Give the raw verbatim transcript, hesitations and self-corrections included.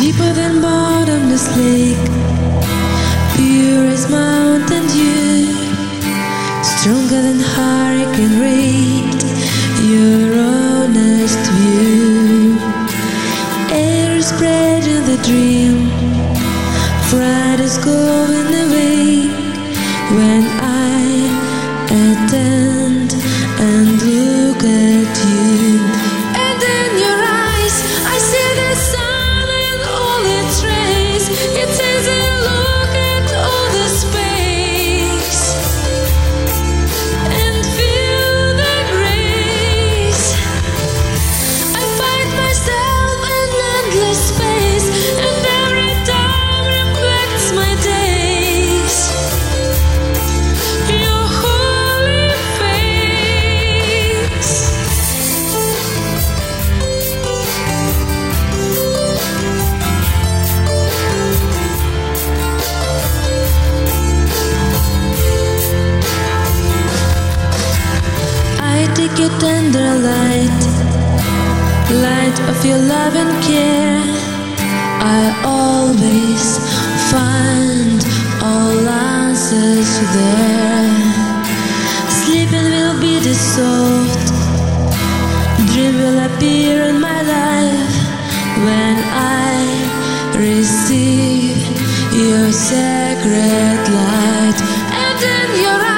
Deeper than bottomless lake, pure as mountain dew, stronger than hurricane rate, your honest view. Air is spreading the dream, Friday's going away, when I attend and look at you. And in your eyes I see the sun and all its rays. It's easy to look at all the space and feel the grace. I find myself in endless space, and every time reflects my days. Your holy face. I take your tender light, light of your love and care. I always find all answers there. Sleeping will be dissolved, dream will appear in my life when I receive your sacred light. And in your